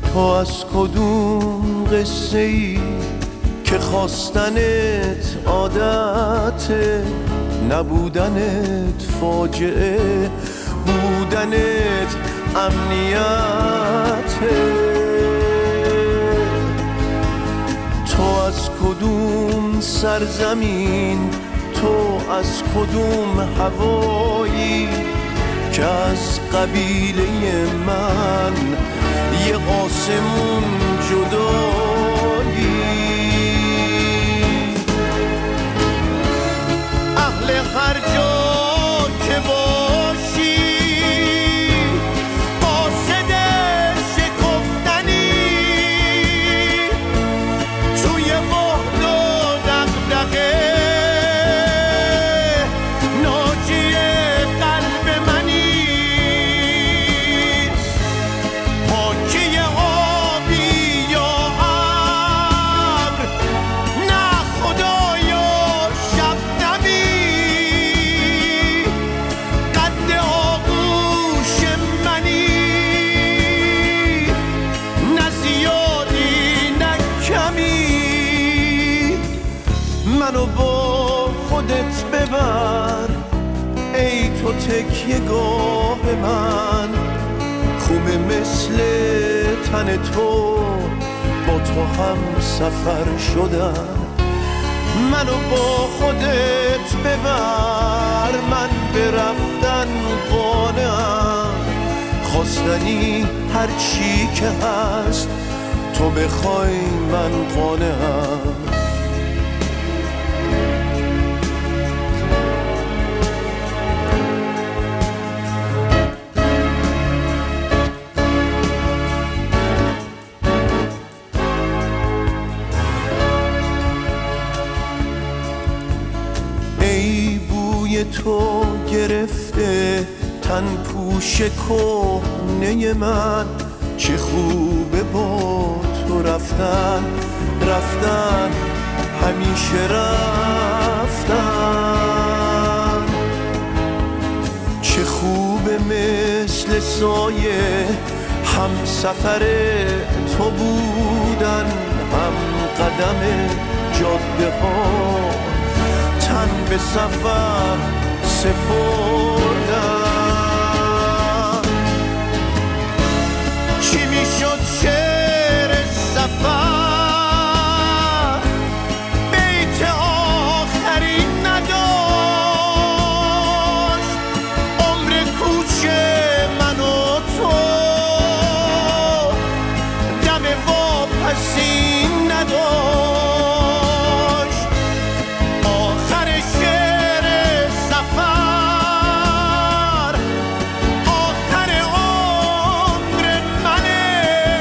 تو از کدوم قصه ای که خواستنت عادته، نبودنت فاجعه، بودنت امنیته. تو از کدوم سرزمین، تو از کدوم هوایی که از قبیله من یه آسمون جدایی. اهل هر جا که باشی قاصد شکفتنی، توی بحد و دغدغه ناجی قلب منی. پاکی آبی یا ابر، نه خدایا شبنمی، قد آغوش منی، نه زیادی نه کمی. منو با خودت ببر ای تو تکیه‌گاه من، خوبه مثل تن تو با تو هم سفر شدن. منو با خودت ببر، من به رفتن قانعم، خواستنی هر چی که هست تو بخوای من قانعم. ای بوی تو گرفته تن پوش کهنه من، چه خوبه با تو رفتن، رفتن همیشه رفتن. چه خوبه مثل سایه هم سفر تو بودن، هم قدم جاده ها تن به سفر سپردن. چی میشد شعر سفر، بیت آخری نداشت، عمر کوچ من و تو دم واپسی نداشت. آخر شعر سفر، آخر عمر منه،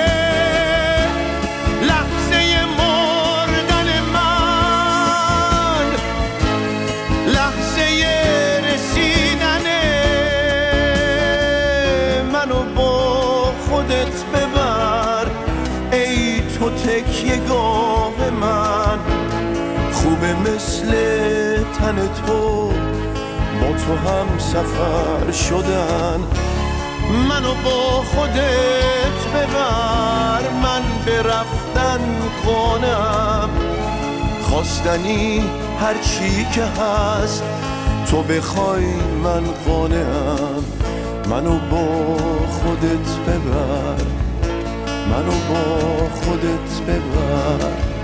لحظه مردن من، لحظه رسیدنه. منو با خودت ببر ای تو تکیه‌گاه من، خوبه مثل تن تو با تو هم سفر شدن. منو با خودت ببر، من به رفتن قانعم، خواستنی هر چی که هست تو بخوای من قانعم. منو با خودت ببر، منو با خودت ببر.